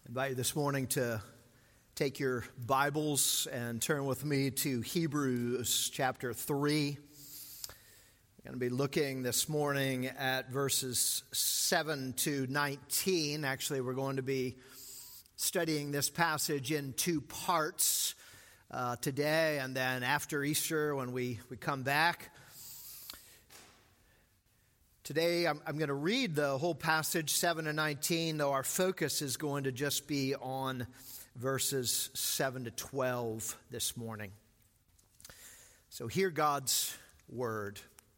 I invite you this morning to take your Bibles and turn with me to Hebrews chapter 3. We're going to be looking this morning at verses 7 to 19. Actually, we're going to be studying this passage in two parts today, and then after Easter when we come back. Today, I'm going to read the whole passage, 7 to 19, though our focus is going to just be on verses 7 to 12 this morning. So hear God's word.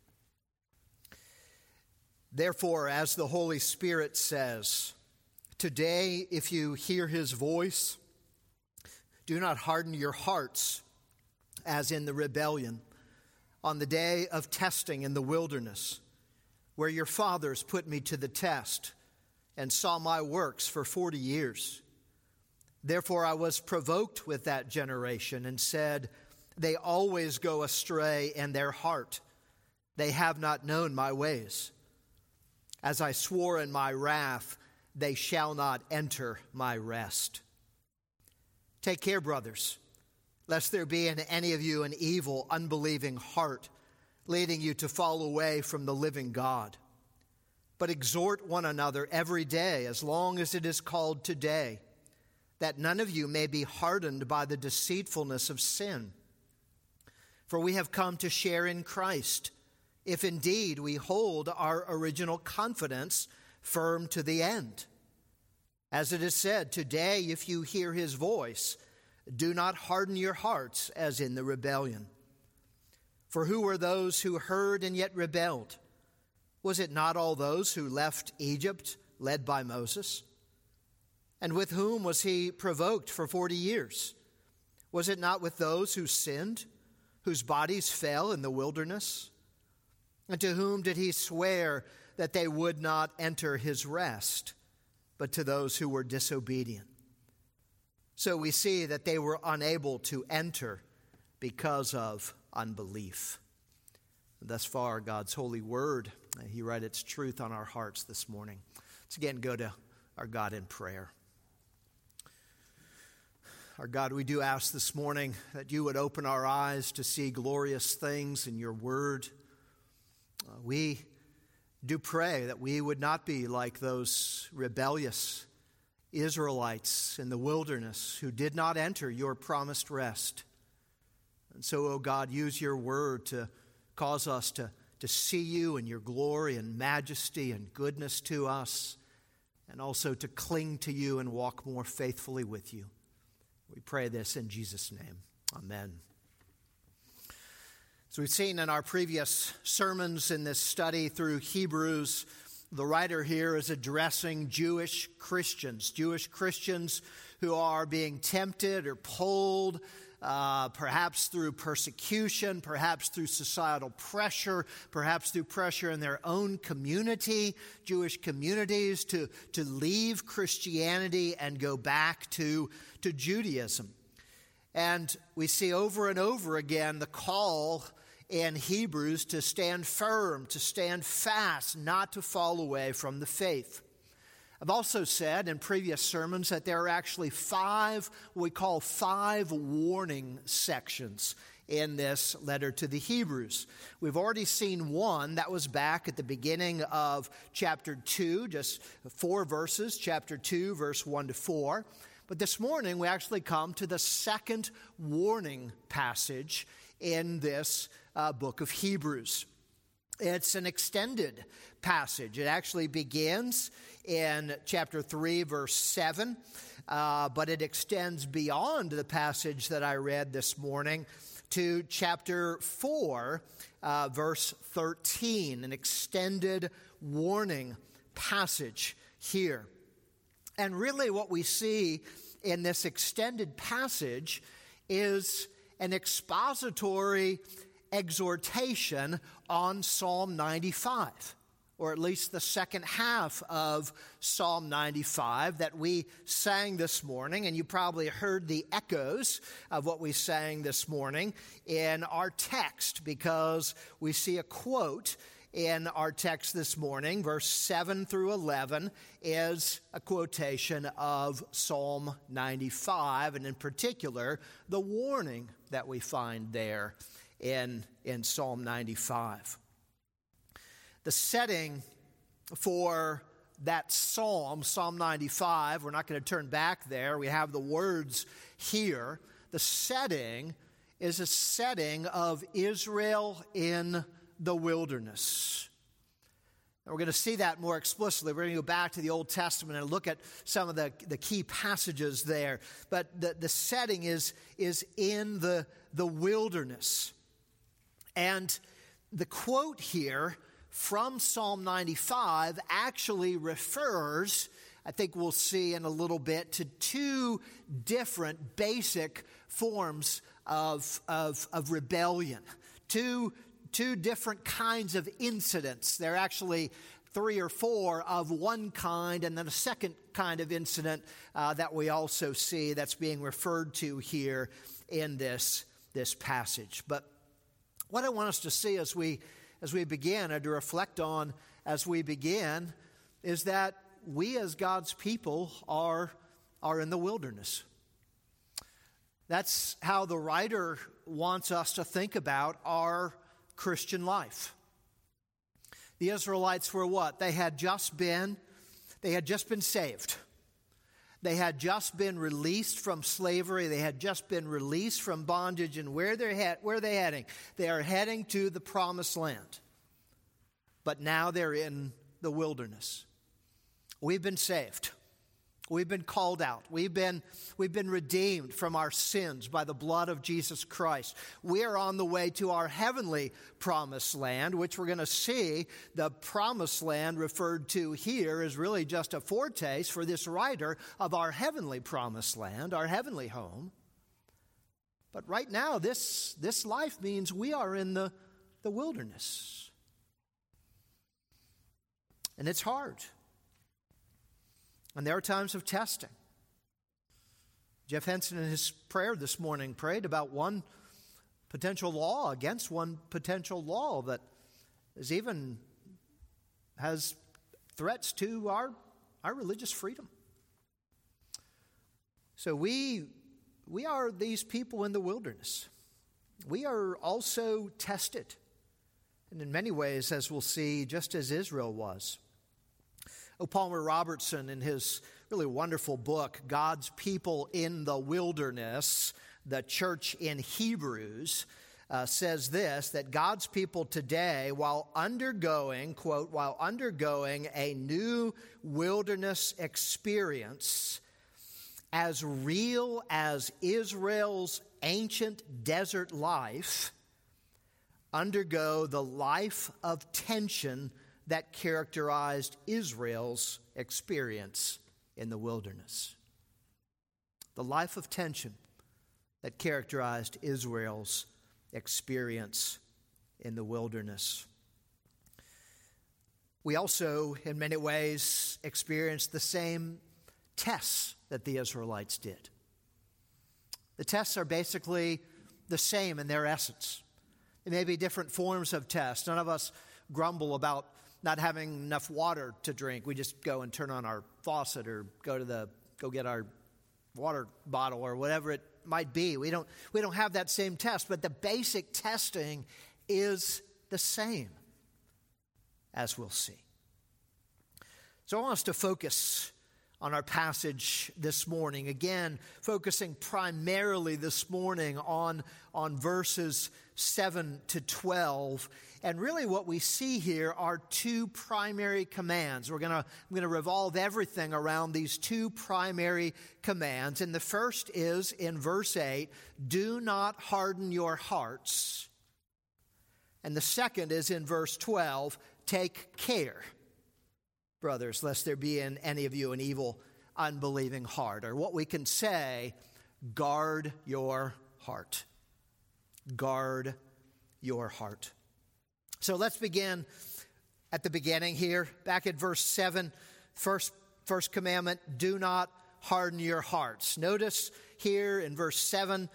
Therefore, as the Holy Spirit says, today, if you hear his voice, do not harden your hearts as in the rebellion on the day of testing in the wilderness, where your fathers put me to the test and saw my works for 40 years. Therefore I was provoked with that generation and said, they always go astray in their heart. They have not known my ways. As I swore in my wrath, they shall not enter my rest. Take care, brothers, lest there be in any of you an evil, unbelieving heart, leading you to fall away from the living God. But exhort one another every day, as long as it is called today, that none of you may be hardened by the deceitfulness of sin. For we have come to share in Christ, if indeed we hold our original confidence firm to the end. As it is said, today if you hear his voice, do not harden your hearts as in the rebellion. For who were those who heard and yet rebelled? Was it not all those who left Egypt, led by Moses? And with whom was he provoked for 40 years? Was it not with those who sinned, whose bodies fell in the wilderness? And to whom did he swear that they would not enter his rest, but to those who were disobedient? So we see that they were unable to enter because of unbelief. Thus far, God's holy word, he write its truth on our hearts this morning. Let's again go to our God in prayer. Our God, we do ask this morning that you would open our eyes to see glorious things in your word. We do pray that we would not be like those rebellious Israelites in the wilderness who did not enter your promised rest. And so, O God, use your word to cause us to see you and your glory and majesty and goodness to us, and also to cling to you and walk more faithfully with you. We pray this in Jesus' name. Amen. As we've seen in our previous sermons in this study through Hebrews, the writer here is addressing Jewish Christians who are being tempted or pulled, perhaps through persecution, perhaps through societal pressure, perhaps through pressure in their own community, Jewish communities, to leave Christianity and go back to Judaism. And we see over and over again the call in Hebrews to stand firm, to stand fast, not to fall away from the faith. I've also said in previous sermons that there are actually what we call five warning sections in this letter to the Hebrews. We've already seen one that was back at the beginning of chapter 2, just 4 verses, chapter 2, verse 1 to 4. But this morning we actually come to the second warning passage in this book of Hebrews. It's an extended passage. It actually begins in chapter 3, verse 7, but it extends beyond the passage that I read this morning to chapter 4, verse 13, an extended warning passage here. And really what we see in this extended passage is an expository exhortation on Psalm 95, or at least the second half of Psalm 95 that we sang this morning. And you probably heard the echoes of what we sang this morning in our text, because we see a quote in our text this morning, verse 7 through 11, is a quotation of Psalm 95, and in particular, the warning that we find there in Psalm 95. The setting for that psalm, Psalm 95, we're not going to turn back there. We have the words here. The setting is a setting of Israel in the wilderness. And we're going to see that more explicitly. We're going to go back to the Old Testament and look at some of the key passages there. But the setting is in the wilderness. And the quote here from Psalm 95 actually refers, I think we'll see in a little bit, to two different basic forms of rebellion. Two different kinds of incidents. There are actually 3 or 4 of one kind, and then a second kind of incident that we also see that's being referred to here in this passage. But what I want us to see as we begin, and to reflect on as we begin, is that we as God's people are in the wilderness. That's how the writer wants us to think about our Christian life. The Israelites were what? They had just been saved. They had just been released from slavery. They had just been released from bondage. And where are they heading? They are heading to the promised land. But now they're in the wilderness. We've been saved. We've been called out. We've been redeemed from our sins by the blood of Jesus Christ. We are on the way to our heavenly promised land, which we're going to see. The promised land referred to here is really just a foretaste for this writer of our heavenly promised land, our heavenly home. But right now, this life means we are in the wilderness. And it's hard. And there are times of testing. Jeff Henson in his prayer this morning prayed about one potential law against one potential law that has threats to our religious freedom. So we are these people in the wilderness. We are also tested. And in many ways, as we'll see, just as Israel was. O. Palmer Robertson, in his really wonderful book, God's People in the Wilderness, the Church in Hebrews, says this, that God's people today, while undergoing, quote, while undergoing a new wilderness experience, as real as Israel's ancient desert life, undergo the life of tension that characterized Israel's experience in the wilderness. The life of tension that characterized Israel's experience in the wilderness. We also, in many ways, experienced the same tests that the Israelites did. The tests are basically the same in their essence. There may be different forms of tests. None of us grumble about not having enough water to drink. We just go and turn on our faucet or go get our water bottle or whatever it might be. We don't have that same test, but the basic testing is the same, as we'll see. So I want us to focus on our passage this morning. Again, focusing primarily this morning on verses 7 to 12. And really what we see here are two primary commands. I'm going to revolve everything around these two primary commands. And the first is in verse 8, do not harden your hearts. And the second is in verse 12, take care, brothers, lest there be in any of you an evil, unbelieving heart. Or what we can say, guard your heart. Guard your heart. So let's begin at the beginning here. Back at verse 7, first commandment, do not harden your hearts. Notice here in verse 7,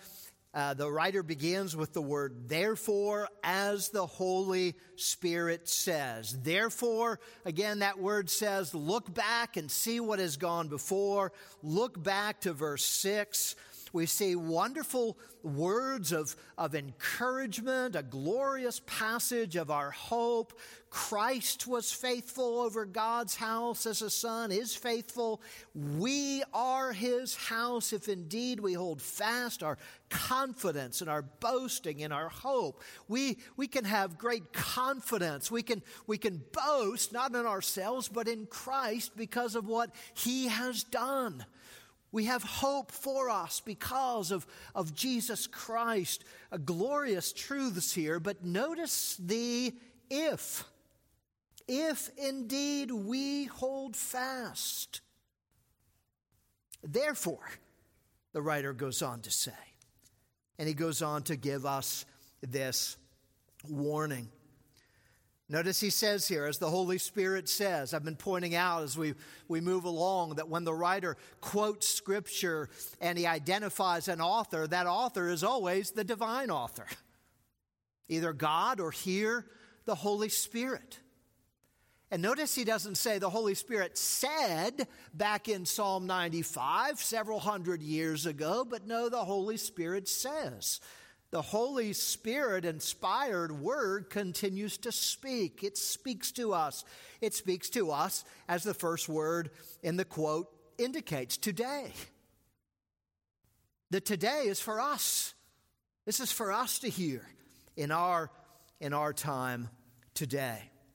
The writer begins with the word therefore, as the Holy Spirit says. Therefore, again, that word says, look back and see what has gone before. Look back to verse 6. We see wonderful words of encouragement, a glorious passage of our hope. Christ was faithful over God's house as a son, is faithful. We are his house if indeed we hold fast our confidence and our boasting and our hope. We can have great confidence. We can boast not in ourselves but in Christ because of what he has done. We have hope for us because of Jesus Christ. A glorious truths here, but notice the if. If indeed we hold fast. Therefore, the writer goes on to say, and he goes on to give us this warning. Notice he says here, as the Holy Spirit says, I've been pointing out as we move along that when the writer quotes Scripture and he identifies an author, that author is always the divine author. Either God or here, the Holy Spirit. And notice he doesn't say the Holy Spirit said back in Psalm 95 several hundred years ago, but no, the Holy Spirit says. The Holy Spirit-inspired word continues to speak. It speaks to us. It speaks to us, as the first word in the quote indicates, today. The today is for us. This is for us to hear in our time today.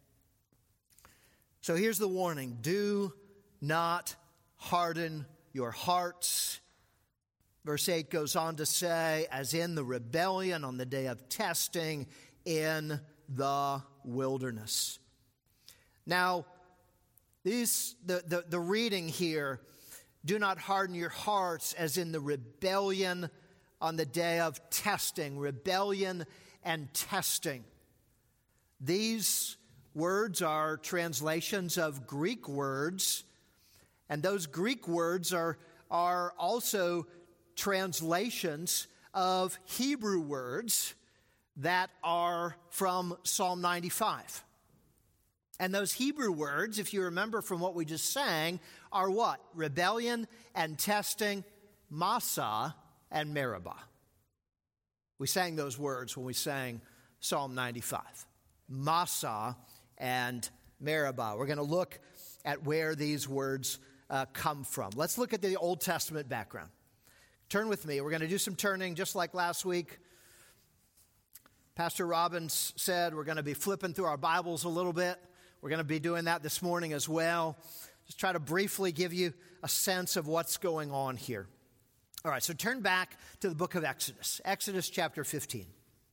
So here's the warning. Do not harden your hearts. Verse 8 goes on to say, as in the rebellion on the day of testing in the wilderness. Now, the reading here, do not harden your hearts as in the rebellion on the day of testing. Rebellion and testing. These words are translations of Greek words, and those Greek words are also translations of Hebrew words that are from Psalm 95. And those Hebrew words, if you remember from what we just sang, are what? Rebellion and testing, Massah and Meribah. We sang those words when we sang Psalm 95. Massah and Meribah. We're going to look at where these words come from. Let's look at the Old Testament background. Turn with me. We're going to do some turning just like last week. Pastor Robbins said we're going to be flipping through our Bibles a little bit. We're going to be doing that this morning as well. Just try to briefly give you a sense of what's going on here. All right, so turn back to the book of Exodus. Exodus chapter 15.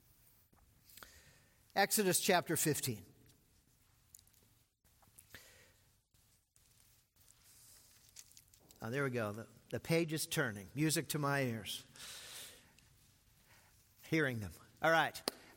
Exodus chapter 15. Oh, there we go. The page is turning. Music to my ears. Hearing them. All right.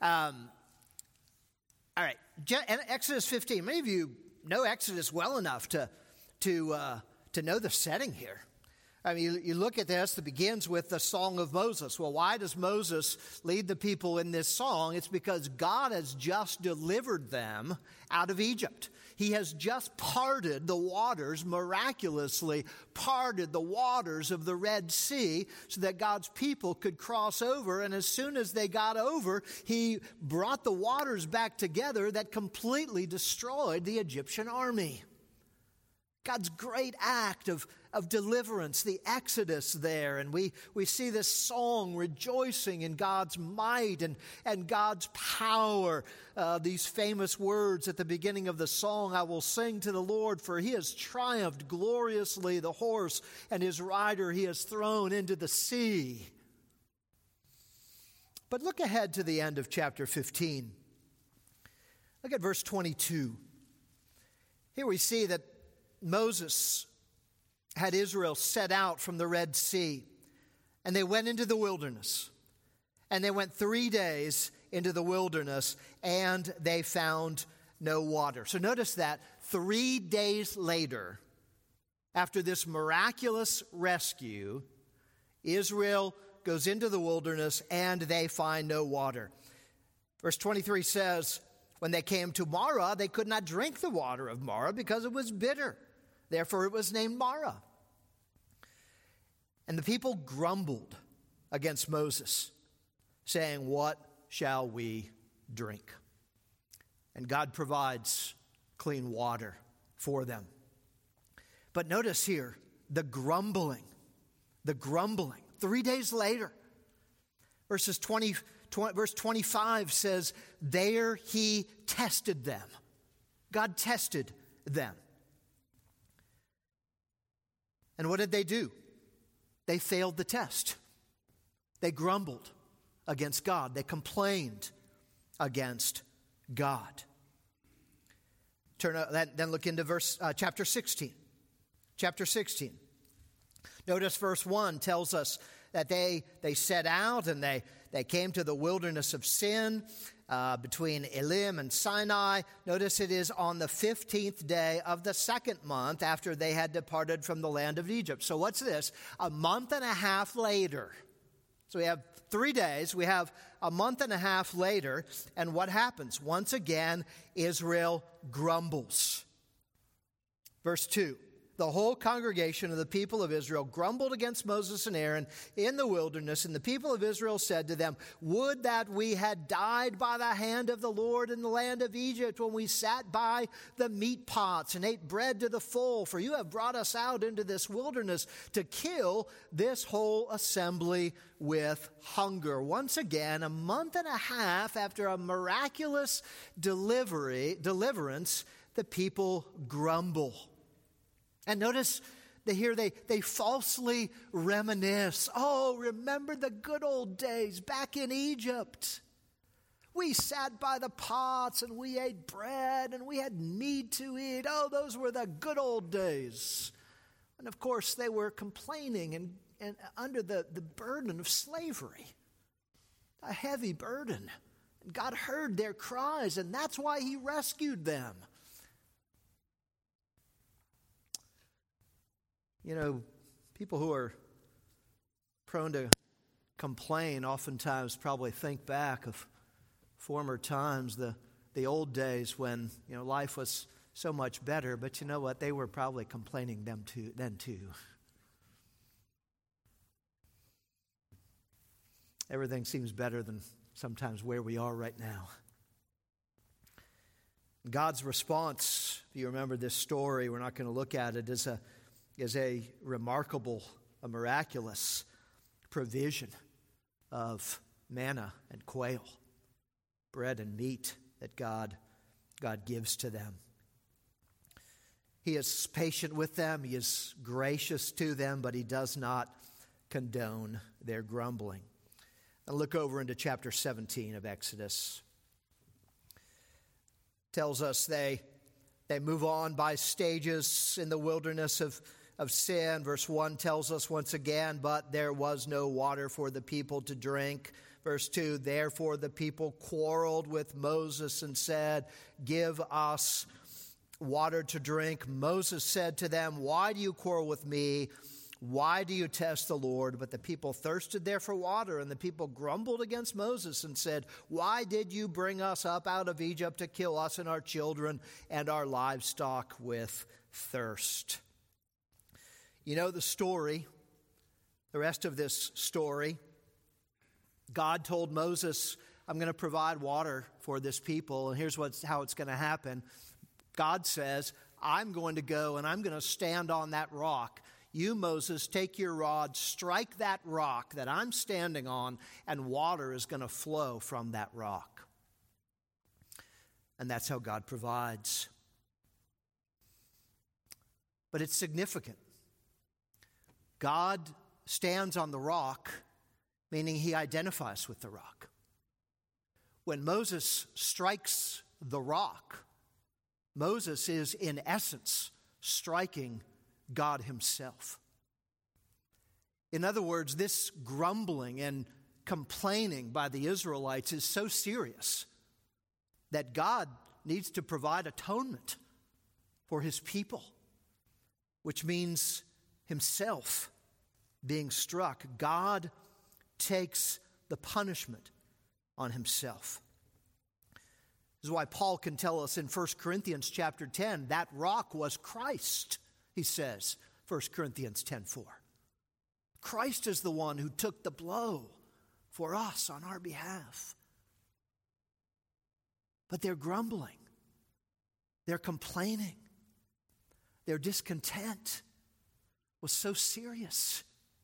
Exodus 15. Many of you know Exodus well enough to know the setting here. I mean, you look at this, it begins with the Song of Moses. Well, why does Moses lead the people in this song? It's because God has just delivered them out of Egypt. He has just parted the waters, miraculously parted the waters of the Red Sea so that God's people could cross over. And as soon as they got over, he brought the waters back together that completely destroyed the Egyptian army. God's great act of deliverance, the Exodus there. And we see this song rejoicing in God's might and God's power. These famous words at the beginning of the song, I will sing to the Lord, for he has triumphed gloriously. The horse and his rider he has thrown into the sea. But look ahead to the end of chapter 15. Look at verse 22. Here we see that Moses had Israel set out from the Red Sea, and they went into the wilderness. And they went 3 days into the wilderness, and they found no water. So notice that 3 days later, after this miraculous rescue, Israel goes into the wilderness, and they find no water. Verse 23 says, when they came to Marah, they could not drink the water of Marah because it was bitter. Therefore it was named Marah. And the people grumbled against Moses, saying, what shall we drink? And God provides clean water for them. But notice here, the grumbling. 3 days later, verse 25 says, there he tested them. God tested them. And what did they do? They failed the test. They grumbled against God. They complained against God. Then look into chapter 16. Chapter 16. Notice verse 1 tells us that they set out and they came to the wilderness of Sin between Elim and Sinai. Notice it is on the 15th day of the second month after they had departed from the land of Egypt. So what's this? A month and a half later. So we have 3 days. We have a month and a half later. And what happens? Once again, Israel grumbles. Verse 2. The whole congregation of the people of Israel grumbled against Moses and Aaron in the wilderness, and the people of Israel said to them, would that we had died by the hand of the Lord in the land of Egypt when we sat by the meat pots and ate bread to the full, for you have brought us out into this wilderness to kill this whole assembly with hunger. Once again, a month and a half after a miraculous deliverance, the people grumble. And notice here they falsely reminisce. Oh, remember the good old days back in Egypt. We sat by the pots and we ate bread and we had meat to eat. Oh, those were the good old days. And of course, they were complaining and under the burden of slavery, a heavy burden. And God heard their cries, and that's why he rescued them. You know, people who are prone to complain oftentimes probably think back of former times, the old days when, life was so much better. But you know what? They were probably complaining then too. Everything seems better than sometimes where we are right now. God's response, if you remember this story, we're not going to look at it, is a remarkable, a miraculous provision of manna and quail, bread and meat that God gives to them. He is patient with them. He is gracious to them, but he does not condone their grumbling. And look over into chapter 17 of Exodus. Tells us they move on by stages in the wilderness of Sin. Verse 1 tells us once again, but there was no water for the people to drink. Verse 2, therefore the people quarreled with Moses and said, give us water to drink. Moses said to them, why do you quarrel with me? Why do you test the Lord? But the people thirsted there for water, and the people grumbled against Moses and said, why did you bring us up out of Egypt to kill us and our children and our livestock with thirst? You know the story, the rest of this story. God told Moses, I'm going to provide water for this people, and here's how it's going to happen. God says, I'm going to go and I'm going to stand on that rock. You, Moses, take your rod, strike that rock that I'm standing on, and water is going to flow from that rock. And that's how God provides. But it's significant. God stands on the rock, meaning he identifies with the rock. When Moses strikes the rock, Moses is in essence striking God himself. In other words, this grumbling and complaining by the Israelites is so serious that God needs to provide atonement for his people, which means himself being struck. God takes the punishment on himself. This is why Paul can tell us in 1 Corinthians chapter 10, that rock was Christ, he says, 1 Corinthians 10:4. Christ is the one who took the blow for us on our behalf. But they're grumbling. They're complaining. Their discontent was so serious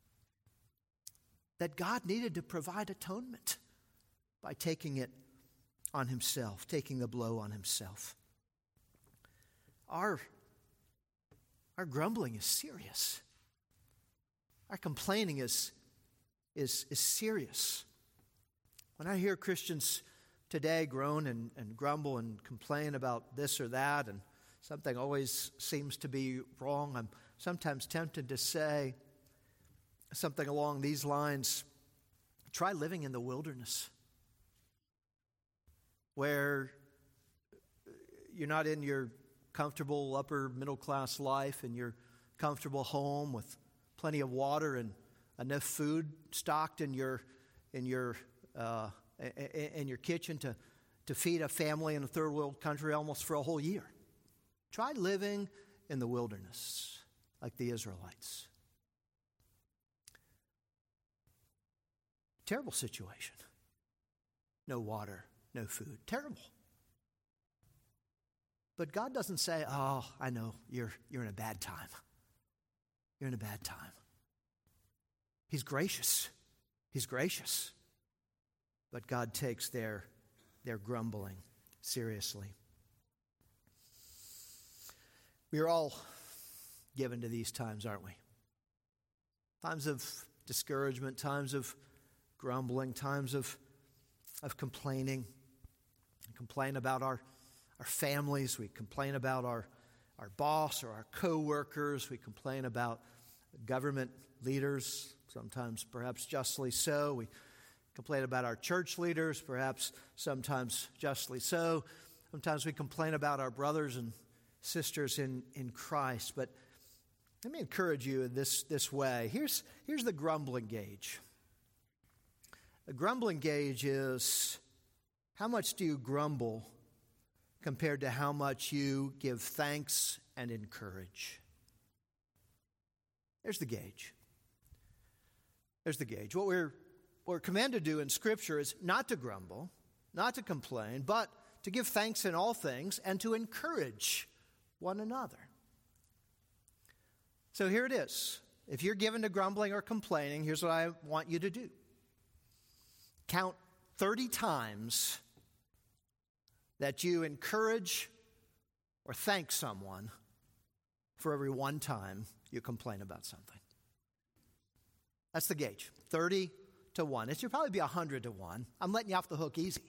that God needed to provide atonement by taking it on himself, taking the blow on himself. Our grumbling is serious. Our complaining is serious. When I hear Christians today groan and grumble and complain about this or that, and something always seems to be wrong, I'm sometimes tempted to say something along these lines: try living in the wilderness, where you're not in your comfortable upper middle class life, in your comfortable home with plenty of water and enough food stocked in your kitchen to feed a family in a third world country almost for a whole year. Try living in the wilderness like the Israelites. Terrible situation. No water, no food. Terrible. But God doesn't say, "Oh, I know, you're in a bad time. You're in a bad time." He's gracious. He's gracious. But God takes their grumbling seriously. We are all given to these times, aren't we? Times of discouragement, times of grumbling, times of complaining. We complain about our families. We complain about our boss or our co-workers. We complain about government leaders, sometimes perhaps justly so. We complain about our church leaders, perhaps sometimes justly so. Sometimes we complain about our brothers and sisters in Christ. But let me encourage you in this way. Here's the grumbling gauge. The grumbling gauge is how much do you grumble compared to how much you give thanks and encourage. There's the gauge. There's the gauge. What we're commanded to do in Scripture is not to grumble, not to complain, but to give thanks in all things and to encourage one another. So here it is. If you're given to grumbling or complaining, here's what I want you to do. Count 30 times that you encourage or thank someone for every one time you complain about something. That's the gauge, 30 to 1. It should probably be 100 to 1. I'm letting you off the hook easy.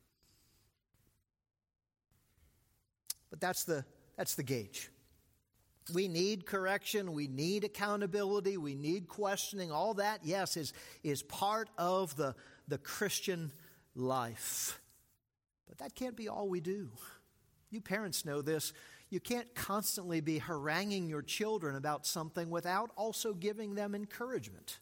But that's the gauge. We need correction. We need accountability. We need questioning. All that, yes, is part of the Christian life. But that can't be all we do. You parents know this. You can't constantly be haranguing your children about something without also giving them encouragement.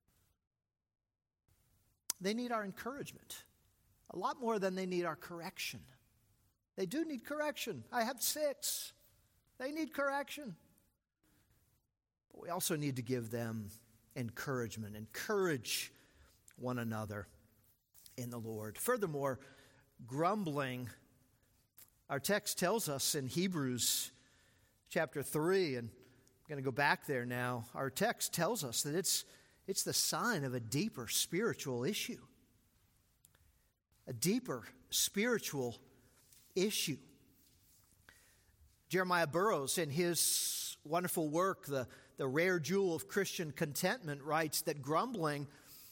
They need our encouragement a lot more than they need our correction. They do need correction. I have 6. They need correction. But we also need to give them encouragement. Encourage one another in the Lord. Furthermore, grumbling, our text tells us in Hebrews chapter 3, and I'm going to go back there now. Our text tells us that it's the sign of a deeper spiritual issue. A deeper spiritual issue. Jeremiah Burroughs, in his wonderful work, The Rare Jewel of Christian Contentment, writes that grumbling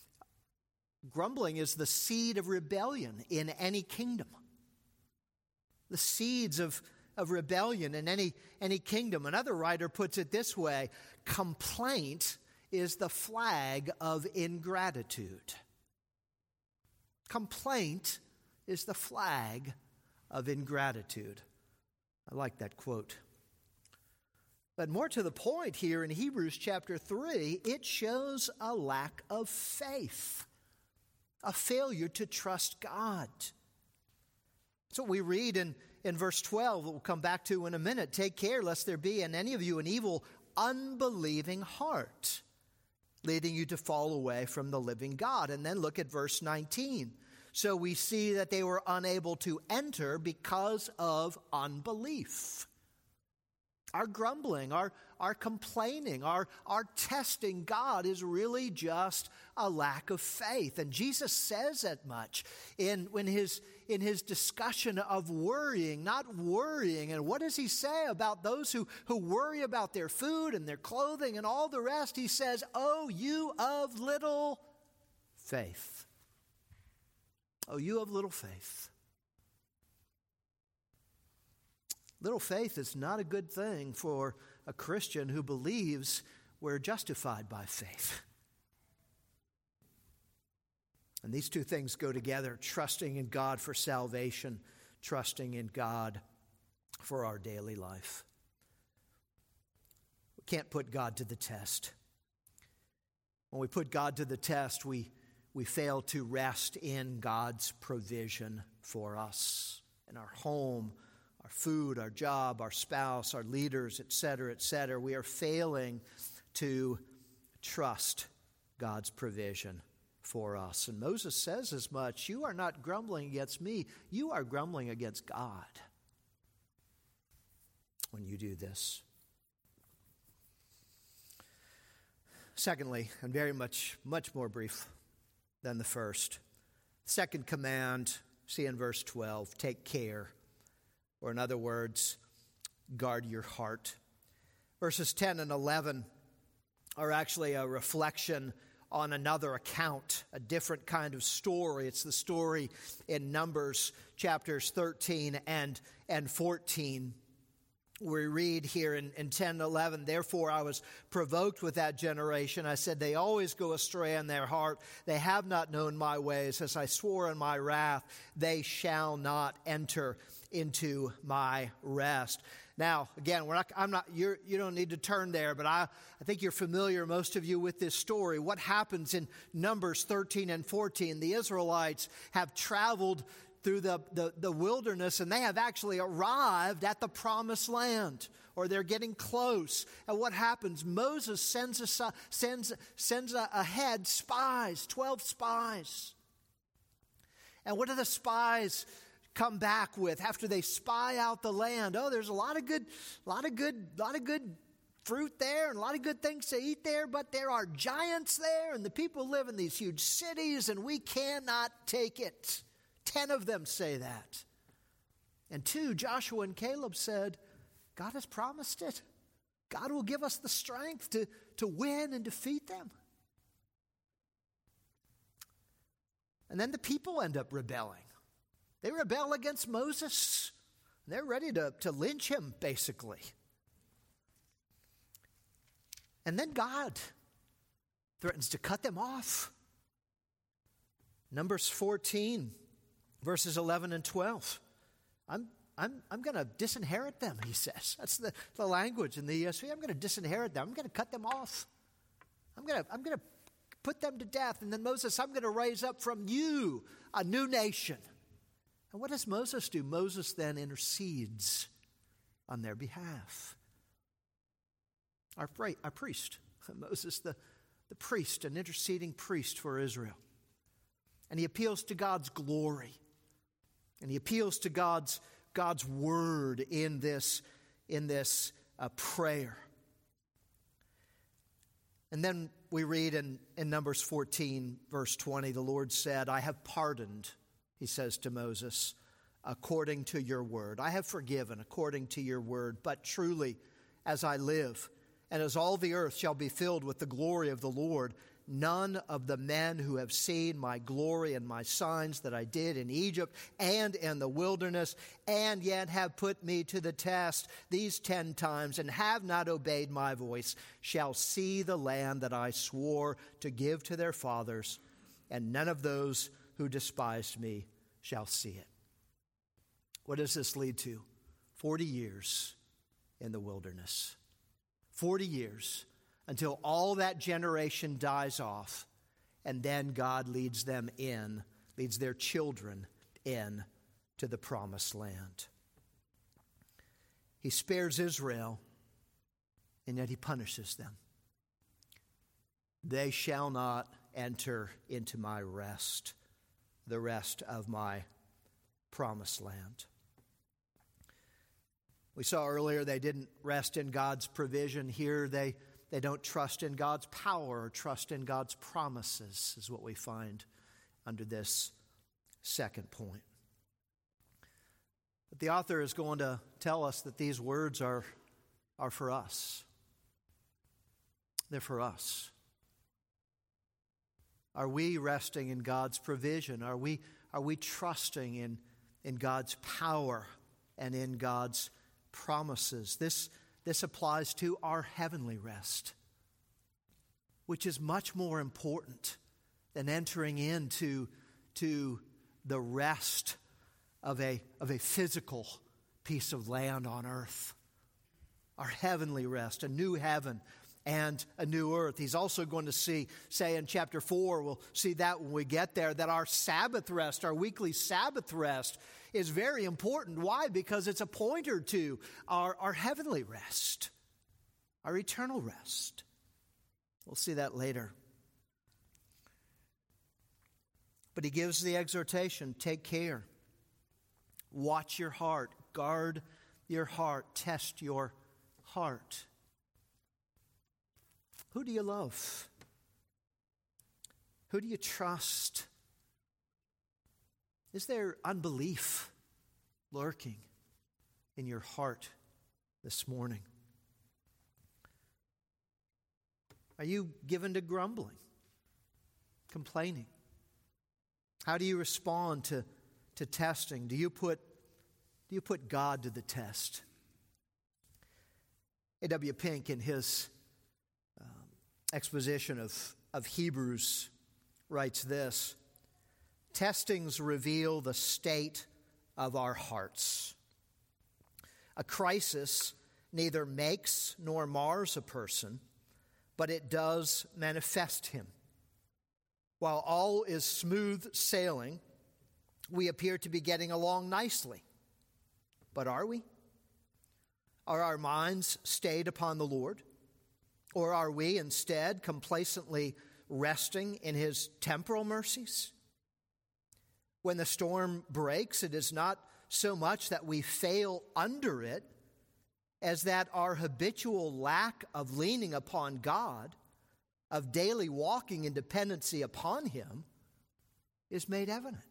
is the seed of rebellion in any kingdom. The seeds of rebellion in any kingdom. Another writer puts it this way: complaint is the flag of ingratitude. Complaint is the flag of ingratitude. I like that quote. But more to the point here in Hebrews chapter 3, it shows a lack of faith a failure to trust God. So we read in verse 12, we'll come back to in a minute, take care lest there be in any of you an evil, unbelieving heart, leading you to fall away from the living God. And then look at verse 19. So we see that they were unable to enter because of unbelief. Our grumbling, our complaining, our testing God is really just a lack of faith. And Jesus says that much in his discussion of worrying, not worrying. And what does he say about those who worry about their food and their clothing and all the rest? He says, "Oh, you of little faith. Oh, you of little faith." Little faith is not a good thing for a Christian who believes we're justified by faith. And these two things go together, trusting in God for salvation, trusting in God for our daily life. We can't put God to the test. When we put God to the test, we fail to rest in God's provision for us, in our home, our food, our job, our spouse, our leaders, etc., etc. We are failing to trust God's provision for us. And Moses says as much, you are not grumbling against me, you are grumbling against God when you do this. Secondly, and very much more brief than the first, second command, see in verse 12, take care. Or in other words, guard your heart. Verses 10 and 11 are actually a reflection on another account, a different kind of story. It's the story in Numbers chapters 13 and 14. We read here in 10 and 11, therefore I was provoked with that generation. I said, they always go astray in their heart. They have not known my ways. As I swore in my wrath, they shall not enter into my rest. Now, again, you don't need to turn there, but I think you're familiar, most of you, with this story. What happens in Numbers 13 and 14? The Israelites have traveled through the wilderness, and they have actually arrived at the promised land, or they're getting close. And what happens? Moses sends ahead spies, 12 spies. And what do the spies come back with after they spy out the land? Oh, there's a lot of good fruit there and a lot of good things to eat there, but there are giants there, and the people live in these huge cities, and we cannot take it. 10 of them say that. And 2, Joshua and Caleb said, God has promised it. God will give us the strength to win and defeat them. And then the people end up rebelling. They rebel against Moses. They're ready to lynch him, basically. And then God threatens to cut them off. Numbers 14, verses 11 and 12. I'm going to disinherit them, he says. That's the language in the ESV. I'm going to disinherit them. I'm going to cut them off. I'm going to put them to death. And then Moses, I'm going to raise up from you a new nation. And what does Moses do? Moses then intercedes on their behalf. Our priest, Moses, the priest, an interceding priest for Israel. And he appeals to God's glory. And he appeals to God's word in this prayer. And then we read in Numbers 14, verse 20, the Lord said, I have pardoned, he says to Moses, according to your word. I have forgiven according to your word. But truly, as I live, and as all the earth shall be filled with the glory of the Lord, none of the men who have seen my glory and my signs that I did in Egypt and in the wilderness, and yet have put me to the test these 10 times and have not obeyed my voice, shall see the land that I swore to give to their fathers, and none of those who despised me shall see it. What does this lead to? 40 years in the wilderness. 40 years until all that generation dies off and then God leads their children in to the promised land. He spares Israel, and yet he punishes them. They shall not enter into my rest, the rest of my promised land. We saw earlier they didn't rest in God's provision. Here they don't trust in God's power or trust in God's promises, is what we find under this second point. But the author is going to tell us that these words are for us. They're for us. Are we resting in God's provision? Are we trusting in God's power and in God's promises? This applies to our heavenly rest, which is much more important than entering into the rest of a physical piece of land on earth. Our heavenly rest, a new heaven and a new earth. He's also going to say in chapter 4, we'll see that when we get there, that our Sabbath rest, our weekly Sabbath rest, is very important. Why? Because it's a pointer to our heavenly rest, our eternal rest. We'll see that later. But he gives the exhortation, take care. Watch your heart. Guard your heart. Test your heart. Who do you love? Who do you trust? Is there unbelief lurking in your heart this morning? Are you given to grumbling, complaining? How do you respond to testing? Do you put God to the test? A.W. Pink, in his exposition of Hebrews, writes this: testings reveal the state of our hearts. A crisis neither makes nor mars a person, but it does manifest him. While all is smooth sailing, we appear to be getting along nicely. But are we? Are our minds stayed upon the Lord? Or are we instead complacently resting in His temporal mercies? When the storm breaks, it is not so much that we fail under it as that our habitual lack of leaning upon God, of daily walking in dependency upon Him, is made evident.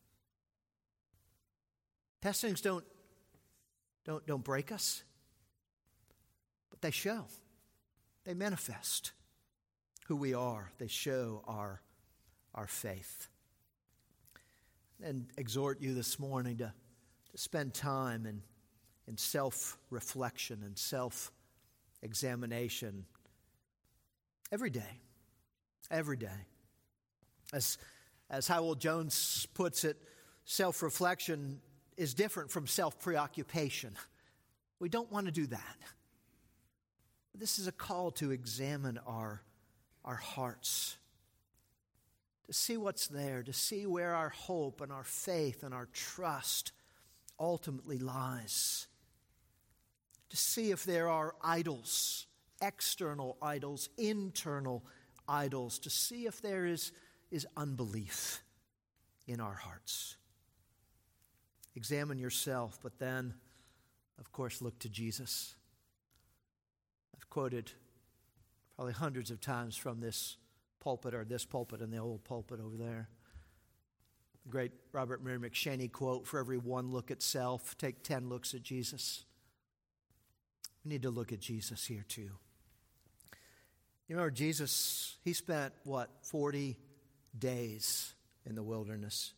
Testings don't break us, but they show. They manifest who we are. They show our faith. And exhort you this morning to spend time in self-reflection and self-examination every day. Every day. As Howell Jones puts it, self-reflection is different from self-preoccupation. We don't want to do that. This is a call to examine our hearts, to see what's there, to see where our hope and our faith and our trust ultimately lies, to see if there are idols, external idols, internal idols, to see if there is unbelief in our hearts. Examine yourself, but then, of course, look to Jesus. I've quoted probably hundreds of times from this pulpit and the old pulpit over there. The great Robert Mary McShaney quote, "For every one look at self, take 10 looks at Jesus." We need to look at Jesus here too. You remember Jesus, He spent, 40 days in the wilderness.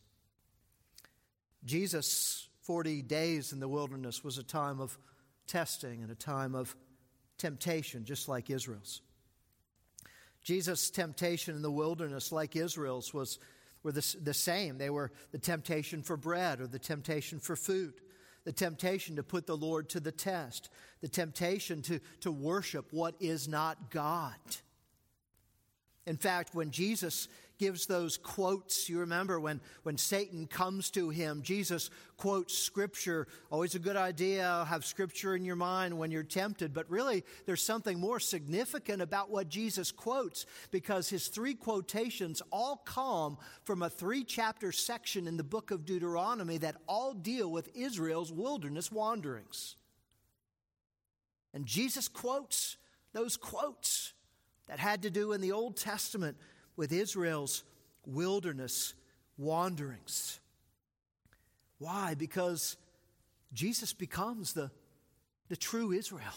Jesus, 40 days in the wilderness was a time of testing and a time of temptation, just like Israel's. Jesus' temptation in the wilderness, like Israel's, were the same. They were the temptation for bread or the temptation for food, the temptation to put the Lord to the test, the temptation to worship what is not God. In fact, when Jesus gives those quotes. You remember when Satan comes to him, Jesus quotes Scripture. Always a good idea, have Scripture in your mind when you're tempted. But really, there's something more significant about what Jesus quotes, because his 3 quotations all come from a 3-chapter section in the book of Deuteronomy that all deal with Israel's wilderness wanderings. And Jesus quotes those quotes that had to do in the Old Testament with Israel's wilderness wanderings. Why? Because Jesus becomes the true Israel.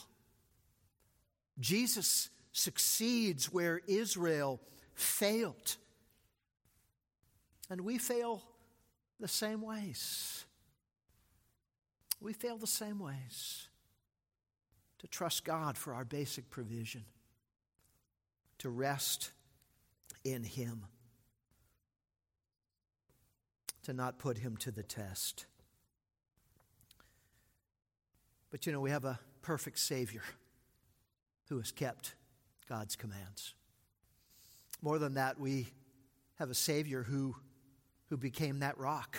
Jesus succeeds where Israel failed. And we fail the same ways. We fail the same ways. To trust God for our basic provision, to rest in Him, to not put Him to the test. But we have a perfect Savior who has kept God's commands. More than that, we have a Savior who became that rock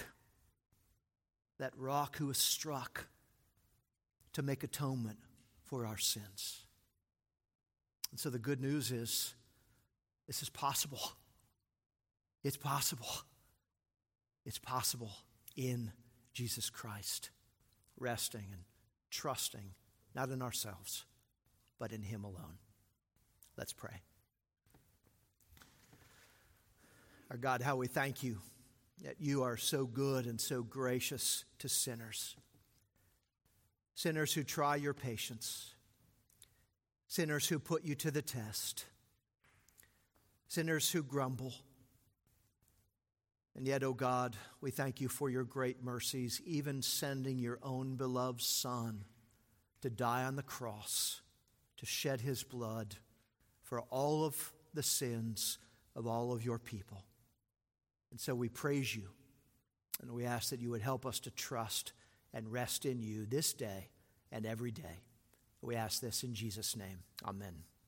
who was struck to make atonement for our sins. And so the good news is, this is possible. It's possible. It's possible in Jesus Christ, resting and trusting, not in ourselves, but in Him alone. Let's pray. Our God, how we thank You that You are so good and so gracious to sinners. Sinners who try Your patience. Sinners who put You to the test. Sinners who grumble. And yet, O God, we thank You for Your great mercies, even sending Your own beloved Son to die on the cross, to shed His blood for all of the sins of all of Your people. And so we praise You, and we ask that You would help us to trust and rest in You this day and every day. We ask this in Jesus' name. Amen.